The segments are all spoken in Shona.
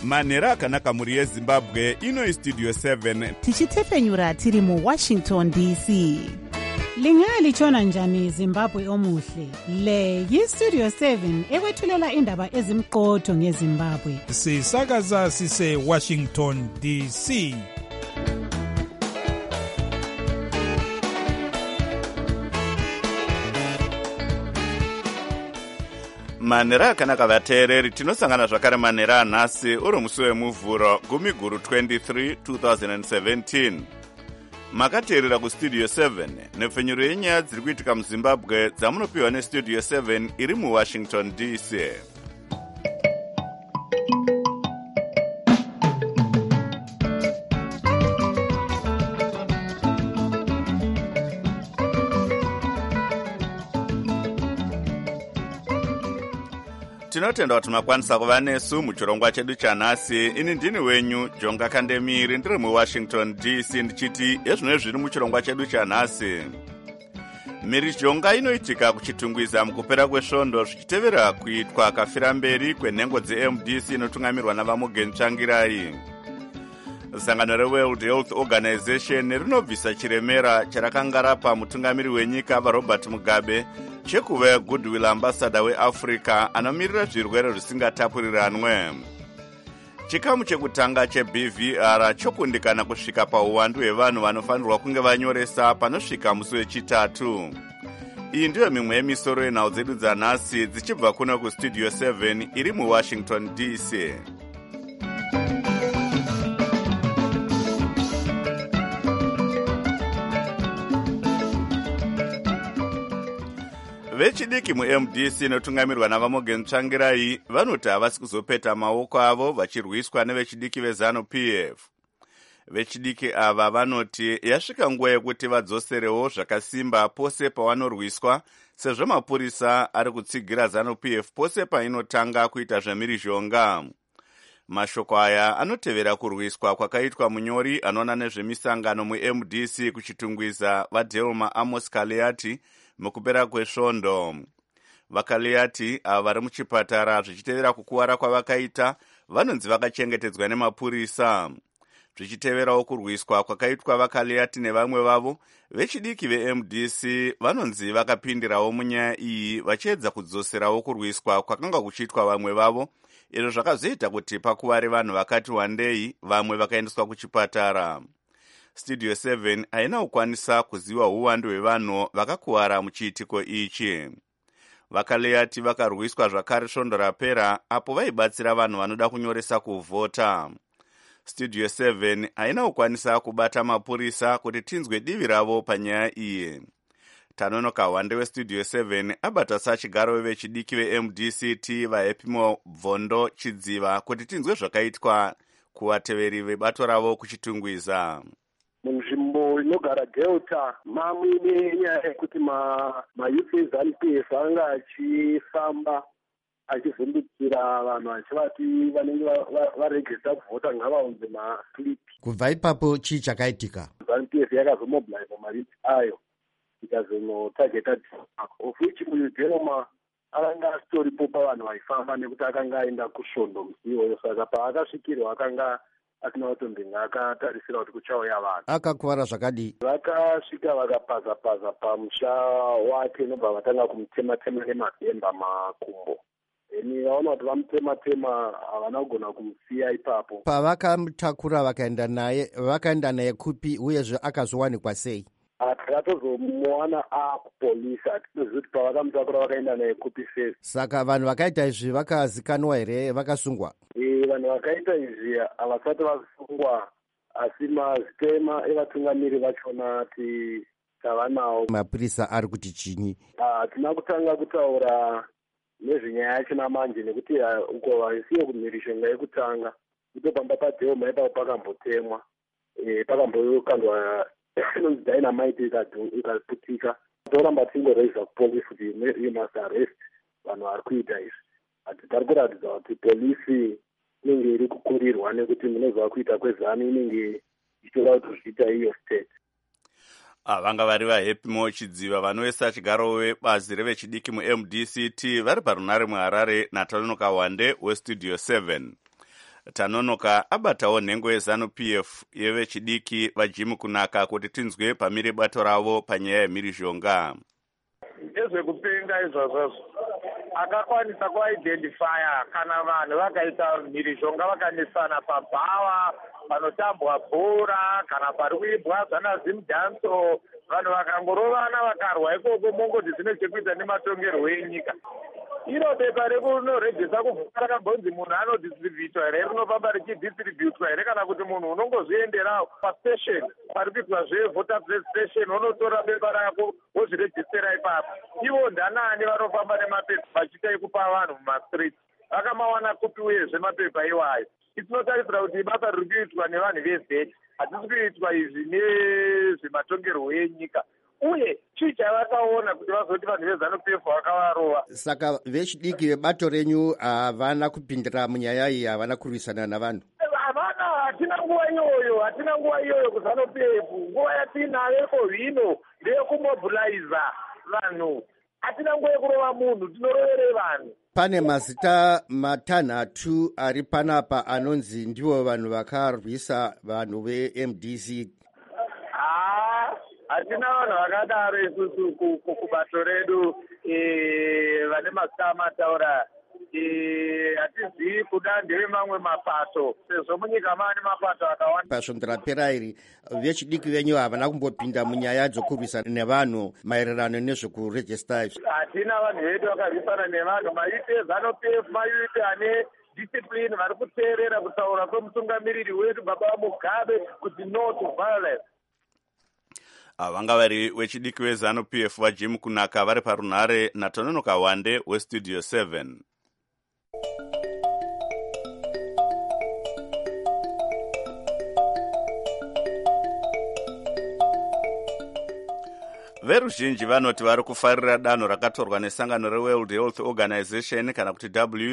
manhero akanaka mhuri yezimbabwe. Ino istudio 7 tichitefenyura tiri muwashington dc. Lingalitshona njani Zimbabwe omuhle? Le yistudio 7 ekwethulela indaba ezimqotho ngeZimbabwe. Sisakaza sise Washington DC. manhero akanaka vateereri, tinosangana zvakare manhero anhasi uri musi wemuvhuro 10/23 2017. Makateerera kustudio 7 nepfenyuro yenyaya dziri kuitika muzimbabwe dzamunopiwa nestudio 7 iri muwashington dc. Tinotenda kuti makwanisa kuva nesu muchirongwa chedu chanhasi. Ini ndini wenyu Jonga Kandemiri, ndiri muwashington dc ndichiti ezvino zviri muchirongwa chedu chanhasi. Mhirizhonga inoitika kuchitungwiza mukupera kwesvondo zvichitevera kuitwa kafira mberi kwenhengo dzeMDC inotungamirwa navamugen Tsvangirai. Sangano reWorld Health Organization rinobvisa chiremera charakanga rapa mutungamiri wenyika vaRobert Mugabe chekuva goodwill ambassador weAfrica anomirira zvirwere zvisingatapuriranwe. Chikamu chekutanga cheBVR chokundikana kusvika pauwandu hwevanhu vanofanirwa kunge vanyoresa panosvika musi wechitatu. Iyi ndiyo mimwe yemisoro yenhau dzedu dzanhasi dzichibva kuno kustudio 7 iri muwashington dc. Vechidiki muMDC inotungamirwa navamugen Tsvangirai vanoti havasi kuzopeta maoko avo vachirwiswa nevechidiki veZANU-PF. Vechidiki ava vanoti yasvika nguva yekuti vadzoserewo zvakasimba pose pavanorwiswa, sezvo mapurisa ari kutsigira ZANU-PF pose painotanga kuita zvemhirizhonga. Mashoko aya anotevera kurwiswa kwakaitwa munyori anoona nezvemisangano muMDC kuchitungwiza vaDelma Amos Kaleati mukupera kwesvondo. VaKaleati ava vari muchipatara zvichitevera kukuwara kwavakaita vanonzi vakachengetedzwa nemapurisa. Zvichiteverawo kurwiswa kwakaitwa vaKaleati nevamwe vavo, vechidiki veMDC vanonzi vakapindirawo munyaya iyi vachiedza kudzoserawo kurwiswa kwakanga kuchiitwa vamwe vavo, izvo zvakazoita kuti pakuware vanhu vakati wandei, vamwe vakaendeswa kuchipatara. Studio 7 haina kukwanisa kuziva uwandu hwevanhu vakakuwara muchiitiko ichi. VaKaleati vakarwiswa zvakare svondo rapera apo vaibatsira vanhu vanoda kunyoresa kuvhota. Studio 7 haina kukwanisa kubata mapurisa kuti tinzwe divi ravo panyaya iyi. Tanonoka Wande westudio 7 abata sachigaro wevechidiki veMDCT vaHepimo Bvondo Chidziva kuti tinzwe zvakaitwa kuvateveri vebato ravo kuchitungwiza. Munzvimbo inogara Delta mamwe nenyaya yekuti mayuth eZANU-PF anga achifamba achivhundukira vanhu achivati vanenge varegista kuvhota ngavaunze maslipi. Kubva ipapo chii chakaitika? ZANU-PF yakazomobilize mayuth ayo ikazonotageta of which Delma akanga asitoripo pavanhu vaifamba nekuti akanga aenda kusvondo musi iwoyo, saka paakasvikirwa akanga asina kutombinga akatarisira kuti kuchauya vanhu. Akakuwara zvakadii? Vakasvika vakapaza pamusha wake nobva vatanga kumutema-tema nemabhemba makumbo. Eni vaona kuti vamutema-tema havana kugona kumusiya ipapo. Pavakamutakura vakaenda naye kupi uyezve akazowanikwa sei? Takatozomuwana akupolisi, hatitozivi kuti pavakamutakura vakaenda naye kupi sei. Saka vanhu vakaita izvi vakazikanwa here, vakasungwa? Vanhu vakaita izvi havasati vasungwa, asi mazitema evatungamiri vachona tavanawo. Mapurisa ari kuti chini? Hatina kutanga kutaura nezvenyaya yacho namanje nekuti uko vaisiyo kumhirizhonga yekutanga kutopamba paDelma ipapo pakambotemwa, pakambokandwa inonzi dynamite ikaputika. Toramba tingoraiza kupolisi kuti you must arrest vanhu vari kuita izvi. Hatitari kuratidza kuti polisi inenge iri kukurirwa nekuti munozva kuita kwezanu inenge ichitoda kuti zviita iyo state. Vanga vari vaHepimo Chidziva vanoisa chigaro webazi revechidiki muMDCT vari parunare muHarare naTanonoka Wande westudio 7. Tanonoka abatawo nhengo yeZanu-PF yevechidiki vaJim Kunaka kuti tinzwe pamire bato ravo panyaya yemhirizhonga. Nezvekupenga izvozvo akakwanisa kuidentifya kana vanhu vakaita mhirizhonga vakanesana pabhawa panotambwa bhora kana pari kuibwa zvanazimudhanso vanhu vakangorovana vakarwa ikoko mongoti zvine chekuita nematongerwo enyika. Iro bepa rekunorejesa kuvhura rakambonzi munhu anodistributwa here rinofamba richidistributwa here kana kuti munhu unongozvienderawo pastation pari kuitwa zvevoter registration unotora bepa rako wozvirejistera ipapo. Ivo ndanani vanofamba nemapepa vachiita ekupa vanhu mumastreet vakamawana kupi uyezve mapepa iwayo. Tinotarisira kuti basa riri kuitwa nevanhu vezeti hatisi kuitwa izvi nezvematongerwo enyika. Uye chii chavakaona kuti vazoti vanhu veZanu-PF vakavarova. Saka vechidiki vebato renyu havana kupindira munyaya iyi, havana kurwisana navanhu? Havana, hatina nguva iyoyo kuZanu-PF. Nguva yatinayo zvino ndeyekumobiliza vanhu. Hatina nguva yekurova munhu, tinorovere vanhu. Pane mazita matanhatu ari panapa anonzi ndivo vanhu vakarwisa vanhu veMDC. Hatina vanhu vakadaro isusu kubato redu vane mazita amataura. Hatizivi kuda ndevemamwe mapato sezvo munyika maane mapato akawanda. Pasvondo rapera iri vechidiki venyu havana kumbopinda munyaya dzokurwisana nevanhu maererano nezvekurejesta izvi. Hatina vanhu vedu vakarwisana nevanhu. Maite eZanu-PF maite ane discipline vari kuteerera kutaura kwemutungamiriri wedu baba Mugabe kuti no to violence. Vanga vari wechidiki weZanu-PF vaJim Kunaka vari parunhare naTononoka Wande weStudio 7. Veruzhinji vanoti vari kufarira danho rakatorwa nesangano reWorld Health Organization kana kuti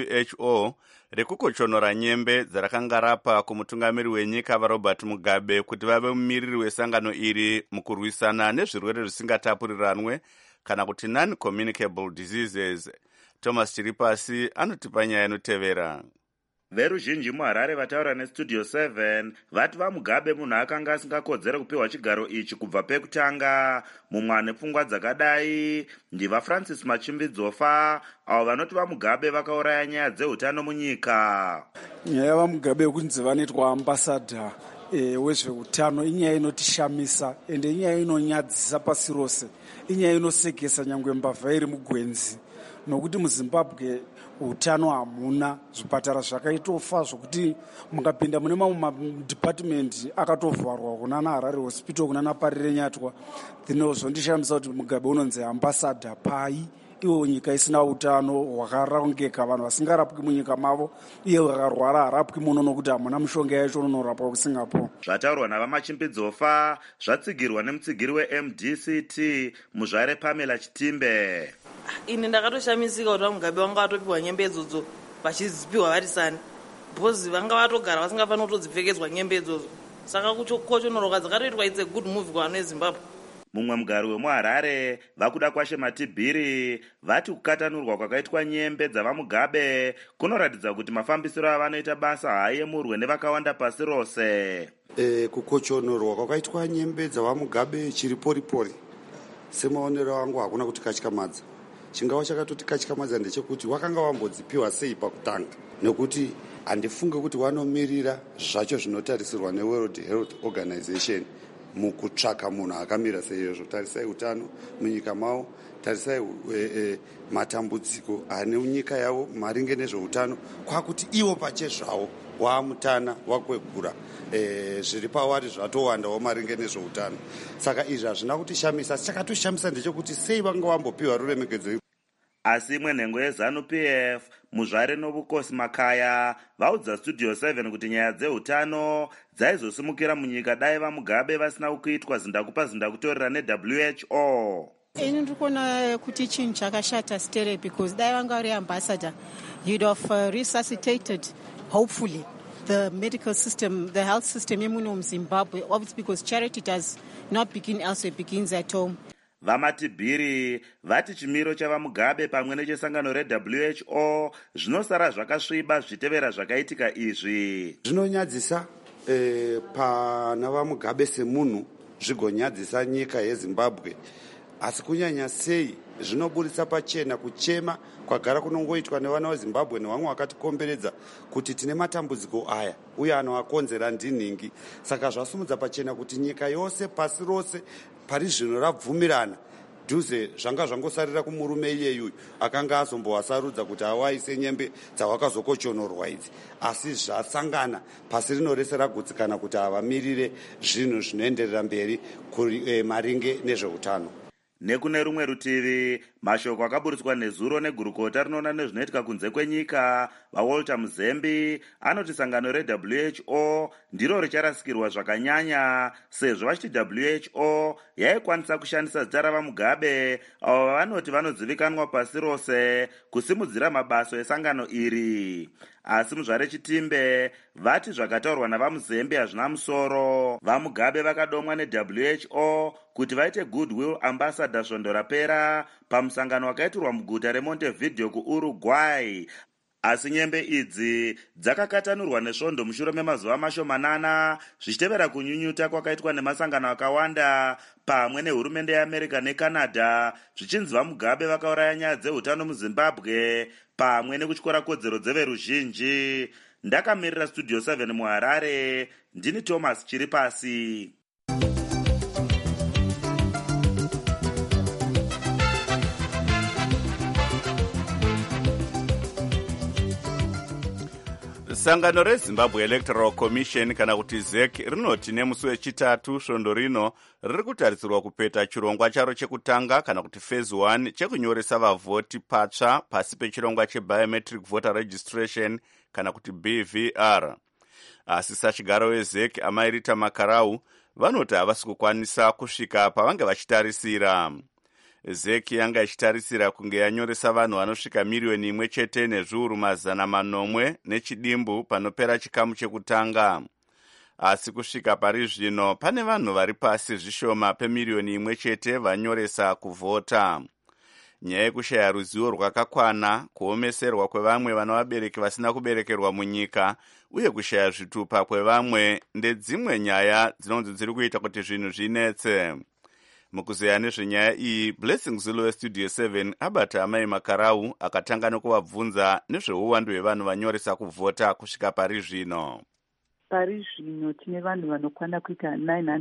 WHO rekukochonora nyembe dzarakanga rapa kumutungamiri wenyika vaRobert Mugabe kuti vave mumiriri wesangano iri mukurwisana nezvirwere zvisingatapuriranwe kana kuti non-communicable diseases. Thomas Chiripasi anotipa nyaya inotevera. Veruzhinji muHarare vataura neStudio 7 vati vaMugabe munhu akanga asingakodzera kupiwa chigaro ichi kubva pekutanga. Mumwe ane pfungwa dzakadai ndiva Francis Machimbidzofa avo vanoti vaMugabe vakauraya nyaya dzeutano munyika. Nyaya yavaMugabe yokunzi vanoitwa ambasadha wezveutano inyaya inotishamisa ende inyaya inonyadzisa pasi rose, inyaya inosekesa nyangwe mbavha iri mugwenzi, nokuti muZimbabwe utano hamuna, zvipatara zvakaitofa zvokuti mukapinda mune mamwe madepartment akatovharwa kunana Harare Hospital kunana Parire Nyatwa. Zvondishamisa kuti Mugabe unonzi ambasadha pai iwo nyika isina utano hwakarongeka, vanhu vasingarapwi munyika mavo, iye vakarwara harapwi muno nokuti hamuna mishonga yacho unonorapwa kuSingapore. Zvataurwa navamachimbidzoffa zvatsigirwa nemutsigiri weMDCT muzvare Pamela Chitimbe. Ini ndakatoshamisika kuti vaMugabe vanga vatopiwa nyembe idzodzo vachizipiwa vari sani, bhozi vanga vatogara vasingafanira kutodzipfekedzwa nyembe idzodzo. Saka kukochonoroka dzakatoitwa it's a good move kuvanhu veZimbabwe. Mumwe mugari wemuHarare vakuda kwashe Matibhiri vati kukatanurwa kwakaitwa nyembe dzavaMugabe kunoratidza kuti mafambisiro avanoita basa haayemurwe nevakawanda pasi rose. Kukochonorwa kwakaitwa nyembe dzavaMugabe chiri poripori, semaonero angu hakuna kuti katyamadza. Chingava chakatoti katyamadza ndechekuti wakanga wambodzipiwa sei pakutanga, nekuti handifunge kuti wanomiririra zvacho zvinotarisirwa neWorld Health Organization mukutsvaka munhu akamira seizvozvo. Tarisai utano munyika mavo, tarisai matambudziko ane nyika yavo maringe nezveutano, kwakuti ivo pachezvavo waamutana wakwegura zviri pavari zvatowandawo maringe nezveutano. Saka izvi hazvina kutishamisa, asi chakatoshamisa ndechekuti sei vanga vambopiwa ruremekedzo. Asi imwe nhengo yeZanu-PF muzvare Novukosi Makaya vaudza Studio 7 kuti nyaya dzeutano dzaizosimukira munyika dai vaMugabe vasina kuitwa zindakupa zindakutorera neWHO. Ini ndikuona kuti chinhu chakashata stere, because dai vanga vari ambassador you'd have resuscitated hopefully the medical system, the health system yemuno muZimbabwe, obviously because charity does not begin elsewhere, it begins at home. vamatibhiri vati chimiro chavamugabe pamwe nechesangano reWHO zvinosara zvakasviba zvichitevera zvakaitika izvi. Zvinonyadzisa pana vamugabe semunhu, zvigonyadzisa nyika yeZimbabwe, asi kunyanya sei zvinoburitsa pachena kuchema kwagara kunongoitwa nevana veZimbabwe nevamwe vakatikomberedza kuti tine matambudziko aya uye anoakonzera ndinhingi. Saka zvasumudza pachena kuti nyika yose pasi rose pari zvino rabvumirana dhuze zvanga zvangosarira kumurume iyeyu akanga azombowasarudza kuti awaise nyembe dzawakazokochonorwa idzi, asi zvasangana pasi rino rese ragutsikana kuti avamirire zvinhu zvinoenderera mberi maringe nezveutano. Nekune rumwe rutivi, mashoko akaburitswa nezuro negurukota rinoona nezvinoitika kunze kwenyika vaWalter Muzembi anoti sangano reWHO ndiro richarasikirwa zvakanyanya sezvo vachiti WHO yaikwanisa kushandisa zita ravamugabe avo vanoti vanodzivikanwa pasi rose kusimudzira mabasa esangano iri. Asi muzvare Chitimbe vati zvakataurwa navaMuzembe hazvina musoro. Vamugabe vakadomwa neWHO kuti vaite goodwill ambassador svondo rapera pamusangano wakaitirwa muguta reMontevideo kuUruguay. Asi nyembe idzi dzakakatanurwa nesvondo mushure memazuva mashomanana zvichitevera kunyunyuta kwakaitwa nemasangano akawanda pamwe nehurumende yeAmerica neCanada zvichinzi vamugabe vakauraya nyaya dzeutano muZimbabwe pamwe nekutyora kodzero dzeveruzhinji. Ndakamirira Studio 7 muHarare, ndini Thomas Chiripasi. Sangano reZimbabwe Electoral Commission kana kuti ZEC rinoti nemusi wechitatu svondo rino riri kutarisirwa kupeta chirongwa charo chekutanga kana kuti phase 1 chekunyoresa vavhoti patsva pasi pechirongwa chebiometric voter registration kana kuti BVR. Asi sachigaro weZEC Amairita Makarau vanoti havasi kukwanisa kusvika pavange vachitarisira. ZEC yanga ichitarisira kunge yanyoresa vanhu vanosvika miriyoni 1 nezviuru 900 nechidimbu panopera chikamu chekutanga. Asi kusvika pari zvino pane vanhu vari pasi zvishoma pemiriyoni 1 vanyoresa kuvhota. Nyaya yekushaya ruzivo rwakakwana, kuomeserwa kwevamwe vana vabereki vasina kuberekerwa munyika uye kushaya zvitupa kwevamwe ndedzimwe nyaya dzinonzi dziri kuita kuti zvinhu zvinetse. Mukuzeya nezvenyaya iyi, Blessing Zulu weStudio 7 abata Amai Makarau akatanga nekuvabvunza nezveuwandu hwevanhu vanyoresa kuvhota kusvika pari zvino. Pari zvino tine vanhu vanokwana kuita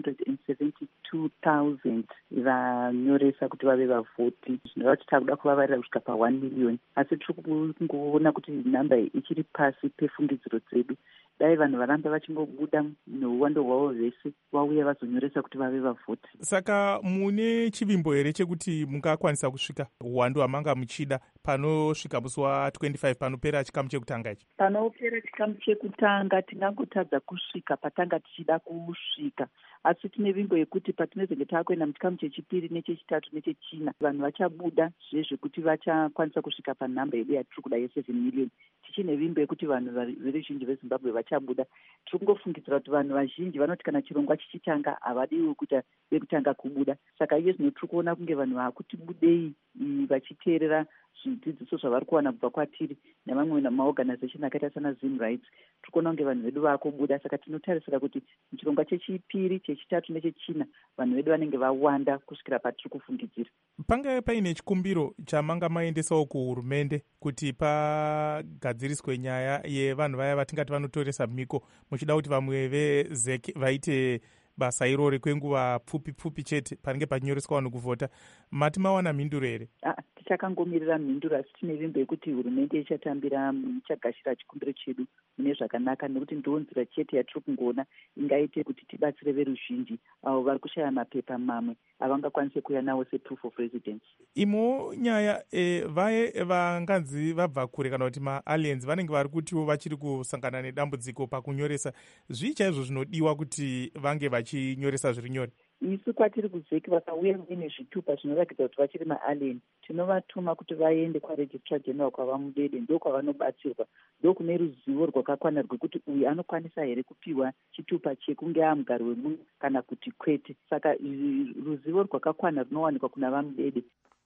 972,000 vanyoresa kuti vave vavhoti. Zvinova kuti takuda kuvavarira kusvika pa1 million. Asi tiri kungoona kuti namba ichiri pasi pefungidziro dzedu. Dai vanhu varamba vachingobuda neuwando hwavo vese vauya vazonyoresa kuti vave vavhoti. Saka mune chivimbo here chekuti mungakwanisa kusvika uwandu hwamanga muchida panosvika musi wa25 panopera chikamu chekutanga ichi? Panopera chikamu chekutanga tingangotadza kusvika patanga tichida kusvika. Asi tine vimbo yekuti patinezenge taakuenda muchikamu chechipiri nechechitatu nechechina vanhu vachabuda zvezvekuti vachakwanisa kusvika panhamba yedu yatiri kuda ye7 million. Tichine vimbo yekuti vanhu veruzhinji veZimbabwe vachabuda. Tiri kungofungidzira kuti vanhu vazhinji vanoti kana chirongwa chichitanga havadiwi kuita vekutanga kubuda. Saka iye zvino tiri kuona kunge vanhu vakuti budei vachiteerera zvidzidziso zvavari kuwana kubva kwatiri nevamwe maorganization akaita sana Zim Rights. Tiri kuona kunge vanhu vedu vakubuda. Saka tinotarisira kuti muchirongwa chechipiri, chechitatu nechechina vanhu vedu vanenge vawanda kusvikira patiri kufungidzira. Panga paine chikumbiro chamanga maendesawo kuhurumende kuti pagadziriswe nyaya yevanhu vaya vatingati vanotoresa mhiko muchida kuti vamwe veZEC vaite basa irori kwenguva pfupi chete panenge pachinyoreswa vanhu kuvhota. Mati mawana mhinduro here? Tichakangomirira mhinduro, asi tine vimbo yekuti hurumende ichagashira chikumbiro chedu mune zvakanaka, nekuti ndiyo nzira chete yatiri kungoona ingaite kuti tibatsire veruzhinji avo vari kushaya mapepa mamwe avangakwanise kuuya nawo seproof of residence. Imo nyaya vaye vanganzi vabva kure kana kuti maaliens vanenge vari kutiwo vachiri kusangana nedambudziko pakunyoresa. Zvii chaizvo zvinodiwa kuti vange vachinyoresa zviri nyore? isu kwatiri kuzeki vakauya vaine zvitupa zvinoratidza kuti vachiri maalien, tinovatuma kuti vaende kwaregistrar general kwavamudede, ndo kwavanobatsirwa, ndo kune ruzivo rwakakwana rwekuti uyu anokwanisa here kupiwa chitupa chekunge amugari wemunhu kana kuti kwete. Saka ruzivo rwakakwana runowanikwa kuna vamudede.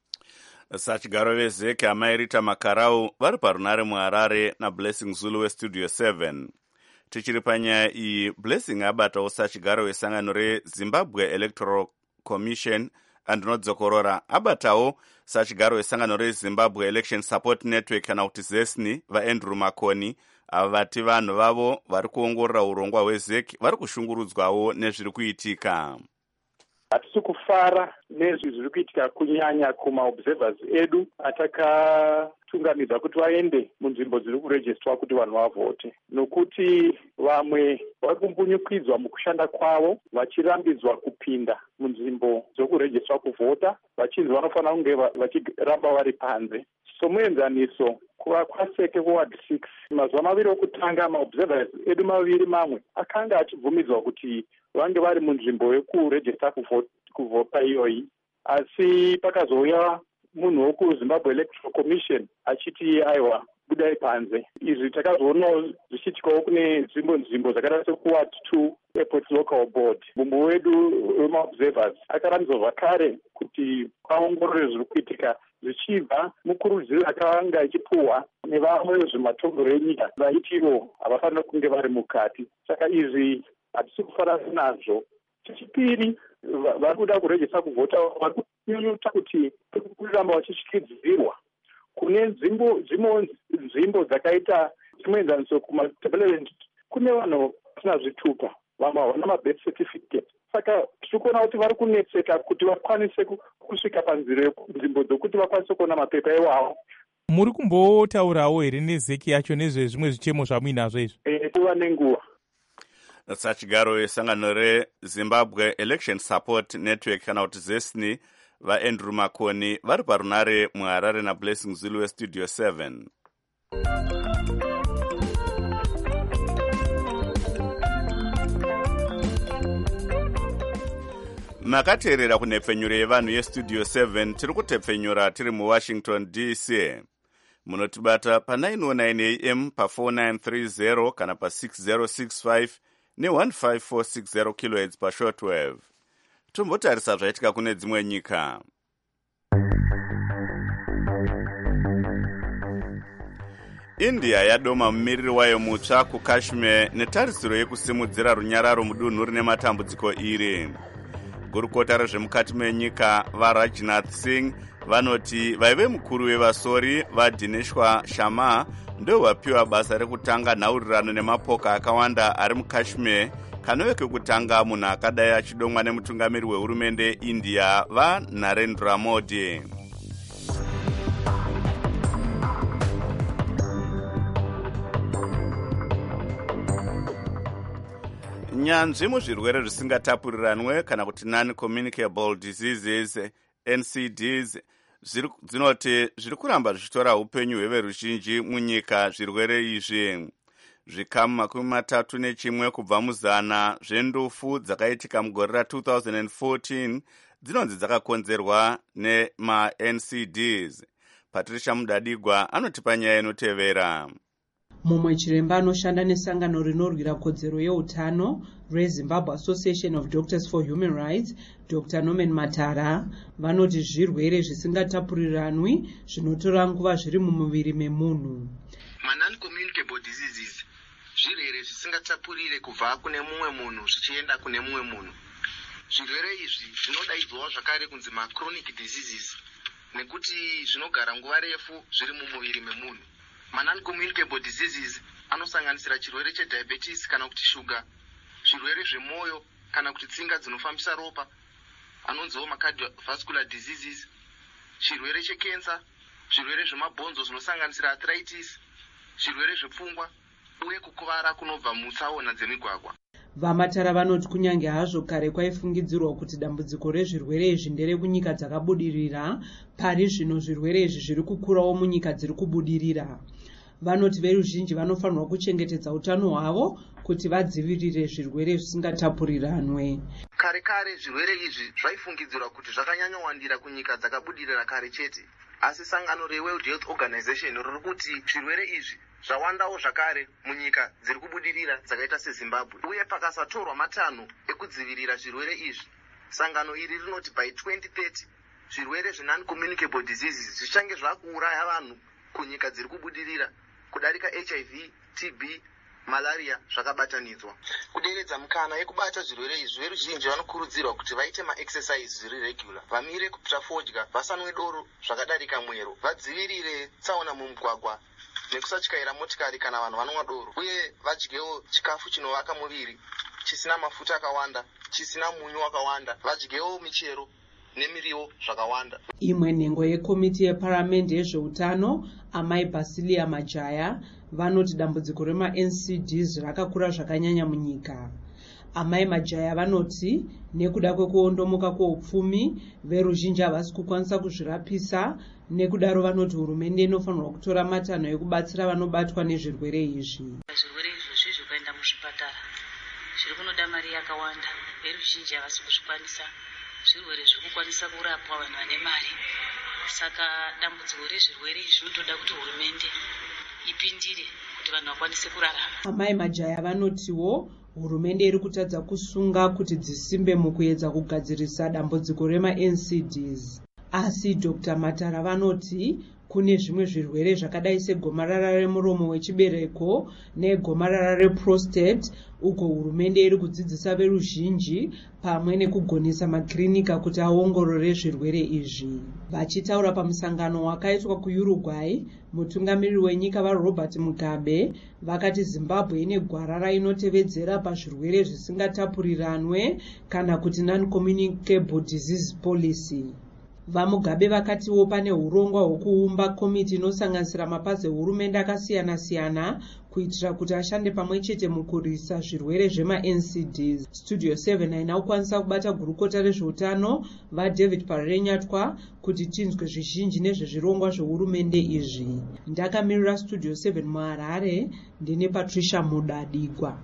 Sachigaro vezeki amairita makarau vari parunare muharare nablessing zulu westudio 7. Tichiri panyaya iyi, Blessing abatawo sachigaro wesangano reZimbabwe Electoral Commission andinodzokorora, abatawo sachigaro wesangano reZimbabwe Election Support Network kana kuti ZESNI vaAndrew Makoni, ava vati vanhu vavo vari kuongorora urongwa hwezeki vari kushungurudzwawo nezviri kuitika. Hatisi kufara nezvi zviri kuitika kunyanya kumaobservers edu atakatungamidza kuti vaende munzvimbo dziri kurejistwa kuti vanhu vavhote, nokuti vamwe vari kumbunyukidzwa mukushanda kwavo vachirambidzwa kupinda munzvimbo dzokurejistwa kuvhota vachinzi vanofanira kunge vachiramba vari panze. Somuenzaniso kuva kwaseke kuward 6 mazuva maviri okutanga maobservers edu maviri mamwe akanga achibvumidzwa kuti vange vari munzvimbo yekurejista kuvhota iyoyi, asi pakazouya munhu wekuZimbabwe Electoral Commission achiti aiwa budai panze. Izvi takazoonawo zvichiitikawo kune nzvimbo dzakaita sekuward 2 airport local board. Mumwe wedu wemaobservers akarambidzwa zvakare kuti vaongorore zviri kuitika zvichibva mukurudziro yakanga ichipuhwa nevamwe vezvematongero enyika vaitivo havafanira kunge vari mukati. Saka izvi hatisi kufara nazvo. Chechipiri, vari kuda kurejista kuvhota vari kunyunyuta kuti kuramba vachishikidzirwa kune nzvimbo dzakaita chimuenzaniso kumatebeleland kune vanhu vasina zvitupa, vamwe havana mabirth certificate. Saka tiri kuona kuti vari kunetseka kuti vakwanise kusvika panzvimbo dzokuti vakwanise kuona mapepa iwawo. Muri kumbotaurawo here nezeki yacho nezvezvimwe zvichemo zvamuinazvo izvi? Kuva nenguva. Sachigaro wesangano reZimbabwe Election Support Network kana kuti ZESNI vaAndrew Makoni vari parunare muharare nablessing zulu westudio 7. Makateerera kunhepfenyuro yevanhu yestudio 7. Tiri kutepfenyura tiri muWashington DC. Munotibata pa909 AM pa4930 kana pa6065 ne15460 kHz pashortwave. Tombotarisa zvaitika kune dzimwe nyika. India yadoma mumiriri wayo mutsva kuKashmir netarisiro yekusimudzira runyararo mudunhu rine matambudziko iri. Gurukota rezvemukati menyika vaRajnath Singh vanoti vaive mukuru wevasori vaDineshwa Sharma ndo vapiwa basa rekutanga nhaurirano nemapoka akawanda ari muKashmir kanove kekutanga munhu akadai achidomwa nemutungamiri wehurumende India vaNarendra Modi. Nyanzvi muzvirwere zvisingatapuriranwe kana kuti non-communicable diseases NCDs dzinoti zviri kuramba zvichitora upenyu hweveruzhinji munyika. Zvirwere izvi zvikamu 31 kubva muzana zvendufu dzakaitika mugore ra2014 dzinonzi dzakakonzerwa nema-NCDs. Patricia Mudadigwa anotipa nyaya inotevera. Mumwe chiremba anoshanda nesangano rinorwira kodzero yeutano reZimbabwe Association of Doctors for Human Rights, Dr. Norman Matara, vanoti zvirwere zvisingatapuriranwi zvinotora nguva zviri mumuviri memunhu. Non-communicable diseases zvirwere zvisingatapurire kubva kune mumwe munhu zvichienda kune mumwe munhu. Zvirwere izvi zvinodaidzwawo zvakare kunzi chronic diseases nekuti zvinogara nguva refu zviri mumuviri memunhu. Non-communicable diseases anosanganisira chirwere chediabetes kana kuti shuga, zvirwere zvemwoyo kana kuti tsinga dzinofambisa ropa anonziwo cardiovascular diseases, chirwere chekensa, zvirwere zvemabhonzo zvinosanganisira arthritis, zvirwere zvepfungwa uye kukuvara kunobva mutsaona dzemigwagwa. Vamatara vanoti kunyange hazvo kare kwaifungidzirwa kuti dambudziko rezvirwere izvi ndere kunyika dzakabudirira, pari zvino zvirwere izvi zviri kukurawo munyika dziri kubudirira. vanoti veruzhinji vanofanirwa kuchengetedza utano hwavo kuti vadzivirire zvirwere zvisingatapuriranwe. Kare kare zvirwere izvi zvaifungidzirwa kuti zvakanyanyowandira kunyika dzakabudirira kare chete, asi sangano reWorld Health Organization riri kuti zvirwere izvi zvawandawo zvakare munyika dziri kubudirira dzakaita seZimbabwe, uye pakasatorwa matanho ekudzivirira zvirwere izvi, sangano iri rinoti by 2030 zvirwere zvenon-communicable diseases zvichange zvakuuraya vanhu kunyika dziri kubudirira kudarika HIV, TB, malaria zvakabatanidzwa. Kuderedza mukana yekubata zvirwere izvi, veruzhinji vanokurudzirwa kuti vaite ma-exercise zviri regular, vamire kupita fodya, vasanwe doro zvakadarika mwero, vadzivirire tsaona mumugwagwa nekusatyaira motikari kana vanhu vanonwa doro, uye vadyewo chikafu chinovaka muviri chisina mafuta akawanda, chisina munyu wakawanda, vadyewo michero nemiriwo zvakawanda. Imwe nhengo yekomiti yeparamende yezveutano, amai Basilia Majaya, vanoti dambudziko rema-NCDs rakakura zvakanyanya munyika. Amai Majaya vanoti nekuda kwekuondomoka kweupfumi, veruzhinji havasi kukwanisa kuzvirapisa. Nekudaro vanoti hurumende inofanirwa kutora matanho ekubatsira vanobatwa nezvirwere izvi. Zvirwere izvi zvikuenda muzvipatara zviri kunoda mari yakawanda, veruzhinji havasi kuzvikwanisa. Zvirwere zvirikukwanisa kurapwa vanhu vane mari, saka dambudziko rezvirwere izvi zvinotoda kuti hurumende ipindire kuti vanhu vakwanise kurarama. Amai Majaya vanotiwo hurumende iri kutadza kusunga kuti dzisimbe mukuedza kugadzirisa dambudziko rema-NCDs. Asi Dr. Matara vanoti kune zvimwe zvirwere zvakadai segomarara remuromo wechibereko negomarara reprostate, uko hurumende iri kudzidzisa veruzhinji pamwe nekugonesa makirinika kuti aongorore zvirwere izvi. Vachitaura pamusangano wakaitwa kuUruguay, mutungamiriri wenyika vaRobert Mugabe vakati Zimbabwe ine gwara inotevedzera pazvirwere zvisingatapuriranwe kana kuti non-communicable disease policy. VaMugabe vakatiwo pane urongwa hwokuumba komiti inosanganisira mapazi ehurumende akasiyana-siyana kuitira kuti ashande pamwe chete mukurwisa zvirwere zvema-NCDs. Studio 7 haina kukwanisa kubata gurukota rezveutano vaDavid Parenyatwa kuti tinzwe zvizhinji nezvezvirongwa zvehurumende izvi. Ndakamirira Studio 7 muHarare, ndine Patricia Mudadigwa.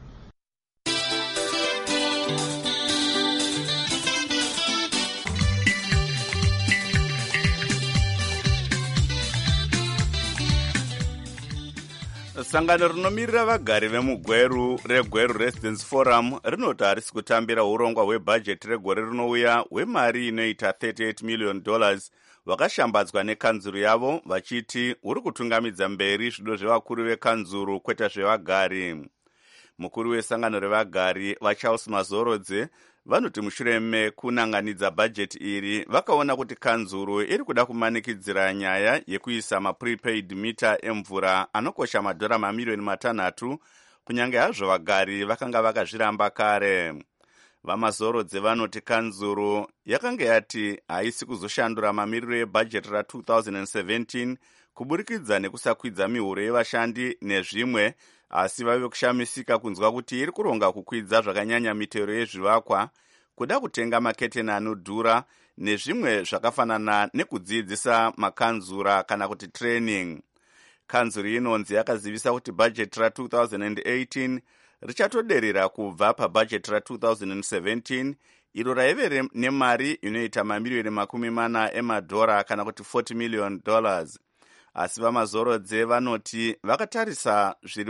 Sangano rinomirira vagari vemugweru reGweru Residence Forum rinoti harisi kutambira urongwa hwebhajeti regore rinouya hwemari inoita $38 million hwakashambadzwa nekanzuru yavo, vachiti uri kutungamidza mberi zvido zvevakuru vekanzuru kwete zvevagari. Mukuru wesangano revagari vaCharles Mazorodze vanoti mushure mekunanganidza bhajeti iri vakaona kuti kanzuru iri kuda kumanikidzira nyaya yekuisa maprepaid mita emvura anokosha madhora mamiliyoni 6 kunyange hazvo vagari vakanga vakazviramba kare. VaMazorodze vanoti kanzuru yakanga yati haisi kuzoshandura mamiriro ebhajeti ra2017 kuburikidza nekusakwidza mihuro yevashandi nezvimwe, asi vave kushamisika kunzwa kuti iri kuronga kukwidza zvakanyanya mitero yezvivakwa, kuda kutenga maketeni anodhura nezvimwe zvakafanana nekudzidzisa makanzura kana kuti training. Kanzuru inonzi yakazivisa kuti bhajeti ra2018 richatoderera kubva pabhajeti ra2017 iro raive nemari inoita mamiliyoni 40 emadhora kana kuti $40 million. Asi VaMazorodze vanoti vakatarisa zviri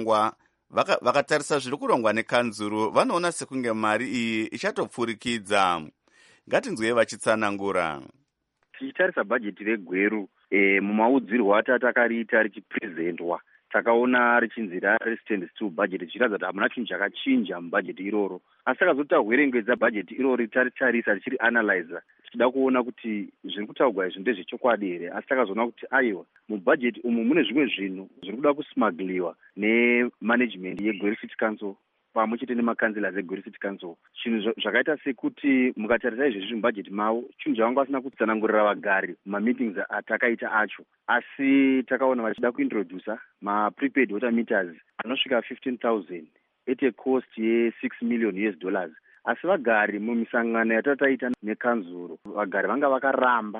kurongwa nekanzuru vanoona sekunge mari iyi ichatopfurikidza. Ngatinzwei vachitsanangura. Tichitarisa bhajeti reGweru mumaudzirwo atakariita richiprezentwa, takaona richinzi resistance to budget, zvichiratidza kuti hamuna chinhu chakachinja mubhajeti iroro. Asi takazotahwerengedza bhajeti iroro taritarisa tichiri analyzer, tichida kuona kuti zviri kutaurwa izvi ndezvechokwadi here. Asi takazoona kuti aiwa, mubhajeti umu mune zvimwe zvinhu zviri kuda kusmagliwa nemanagement yeGweru City Council pamwe chete nemakanzilers eGweru City Council. Chinhu zvakaita sekuti mukatarisa izvezvi mubhajeti mavo, chinhu zvavanga vasina kutsanangurira vagari mumameetings atakaita acho, asi takaona vachida kuintrodusa maprepaid water meters anosvika 15,000 at a cost ye$6 million. Asi vagari mumisangano yatataita nekanzuro, vagari vanga vakaramba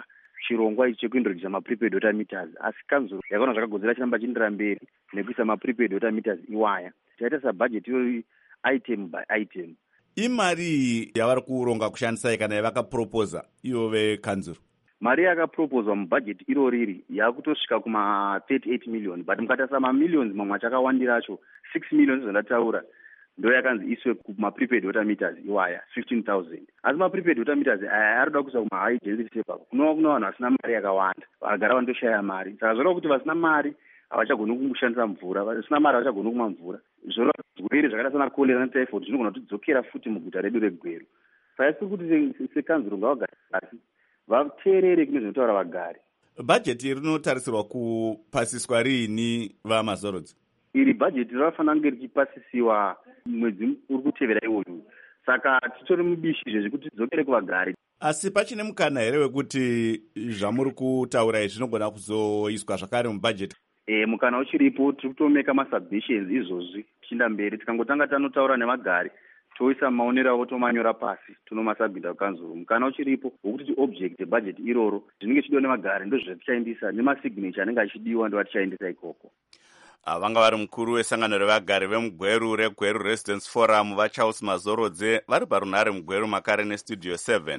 chirongwa ichi chekuintroduce maprepaid water meters, asi kanzuro yakaona zvakagodzera chiramba chiendera mberi nekuisa maprepaid water meters iwaya. Taita sabhajeti iyoyi item by item. Imari yavari kuronga kushandisa kana yavakaproposa ivo vekanzuro? Mari yakapropozwa mubhajeti iro riri yakutosvika kuma 38 million, but mukatarisa mamillions mamwe achakawandira acho 6 million zvandataura ndo yakanzi iswe kumaprepaid water meters iwaya 15,000. Asi maprepaid water meters aya arikuda kuisa kuma high density paper. Kunova kuna vanhu vasina mari yakawanda, vakagara vandoshaya mari. Saka zvoreva kuti vasina mari havachagoni kushandisa mvura, vasina mari havachagoni kumwa mvura. Zvoreva zvirwere zvakaita sana cholera netyphoid zvinogona kutidzokera futi muguta redu reGweru. Saka isi kuti sekanzuro ngavagare pasi vateerere kune zvinotaura vagari. Bhajeti rinotarisirwa kupasiswa riini vamazorodzi? Iri bhajeti rinofanira kunge richipasisiwa mwedzi uri kutevera iwoyu. Saka titori mubishi zvezvikuti tidzokere kuvagari. Asi pachine mukana here wekuti zvamuri kutaura izvi zvinogona kuzoiswa zvakare mubhajeti? Mukana uchiripo, tiri kutomeka masubmissions izvozvi tichienda mberi. Tikangotanga tanotaura nevagari toisa maonero avo tomanyora pasi tonomasabhita kukanzuro. Mukana uchiripo wokuti tiobject ebhajeti iroro zvinenge chidiwa nevagari ndo zvatichaendesa, nemasignature anenge achidiwa ndo atichaendesa ikoko. Vanga vari mukuru wesangano revagari vemugweru reGweru Residence Forum vaCharles Mazorodze vari parunhare mugweru makare nestudio 7.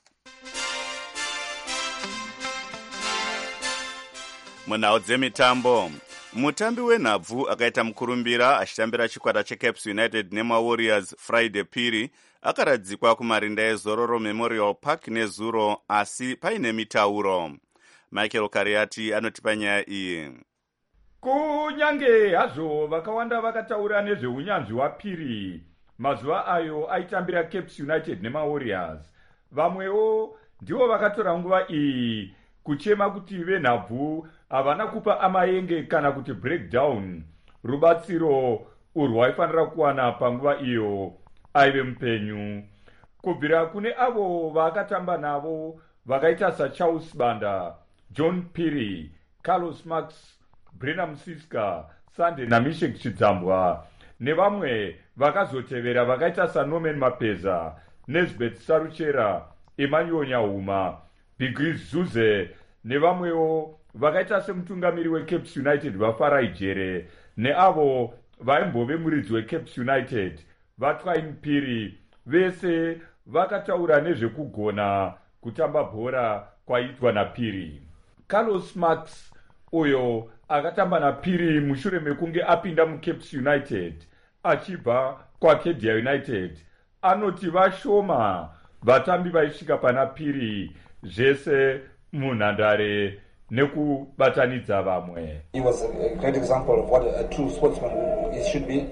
Munhau dzemitambo, mutambi wenhabvu akaita mukurumbira achitambira chikwata cheCaps United nemaWarriors Friday Phiri akaradzikwa kumarinda eZororo Memorial Park nezuro, asi paine mitauro. Michael Kariati anotipa nyaya iyi. Kunyange hazvo vakawanda vakataura nezveunyanzvi hwaPhiri mazuva ayo aitambira Caps United nemaWarriors, vamwewo ndivo vakatora nguva iyi kuchema kuti venhabvu havana kupa amayenge kana kuti breakdown rubatsiro urwaifanira kuwana panguva iyo aive mupenyu. Kubvira kune avo vakatamba navo vakaita saCharles Banda, John Phiri, Carlos Max, Brena Musiska, Sunday naMishek Chidzambwa nevamwe vakazotevera vakaita saNorman Mapeza, Nesbeth Saruchera, Emmanuel Nyahuma, Bigris Zuze nevamwewo vakaita semutungamiri weCaps United vaFarai Jere neavo vaimbove muridzi weCaps United vaTwain Phiri, vese vakataura nezvekugona kutamba bhora kwaitwa naPhiri. Carlos Max uyo akatamba naPhiri mushure mekunge apinda muCaps United achibva kwaKedia United anoti vashoma vatambi vaisvika pana Phiri zvese munhandare nekubatanidza vamwe. He was a great example of what a true sportsman should be.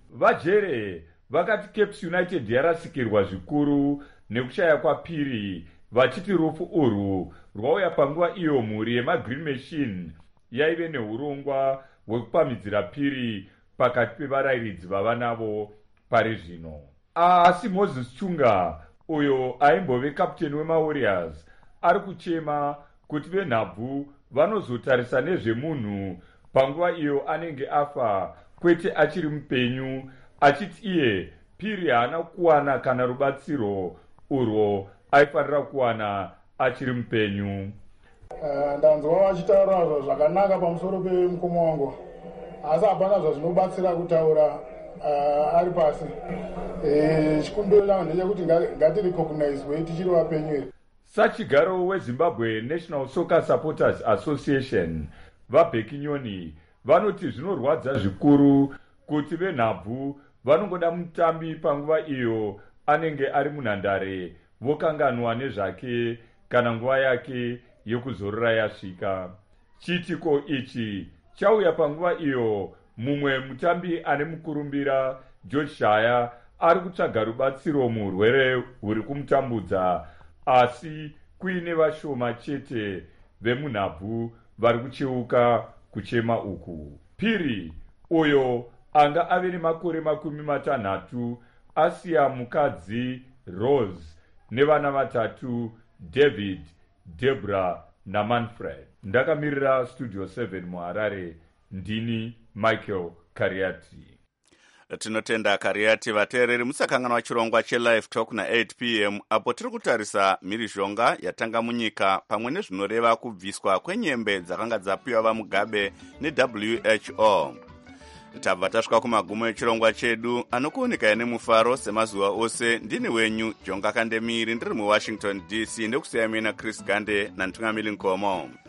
Vajere vakati Caps United yarasikirwa zvikuru nekushaya kwaPhiri, vachiti rufu urwu rwauya panguva iyo mhuri yemaGreen Machine yaive neurongwa hwekupamhidzira Phiri pakati pevarayiridzi vava navo pari zvino. Asi Moses Chunga uyo aimbove kapteni wemaWarriors ari kuchema kuti venhabvu vanozotarisa nezvemunhu panguva iyo anenge afa kwete achiri mupenyu, achiti iye Phiri haana kuwana kana rubatsiro urwo aifanira kuwana achiri mupenyu. Ndanzwa vachitaura zvakanaka pamusoro pemukoma wangu, asi hapana zvazvinobatsira kutaura ari pasi. Chikumbiro changu ndechekuti ngatirecognizwe tichiri vapenyu. Sachigaro weZimbabwe National Soccer Supporters Association vaBheki Nyoni vanoti zvinorwadza zvikuru kuti venhabvu vanongoda mutambi panguva iyo anenge ari munhandare vokanganwa nezvake kana nguva yake yekuzorora yasvika. Chiitiko ichi chauya panguva iyo mumwe mutambi ane mukurumbira George Shaya ari kutsvaga rubatsiro muurwere huri kumutambudza, asi kuine vashoma chete vemunhabvu vari kucheuka kuchema uku. Phiri uyo anga ave nemakore 60 asiya mukadzi Rose nevana vatatu David, Debra naManfred. Ndakamirira studio 7 muHarare, ndini Michael Kariati. Tinotenda Kariati vateereri musakanganwa chirongwa chelive talk na8 p.m. apo tiri kutarisa mhirizhonga yatanga munyika pamwe nezvinoreva kubviswa kwenyembe dzakanga dzapiwa vamugabe neWHO. Tabva tasvika kumagumo echirongwa chedu anokuoneka nemufaro semazuva ose. Ndini wenyu Jonga Kandemiri ndiri muWashington DC ndekusiyamina Chris Gande nantungamiri Nkomo.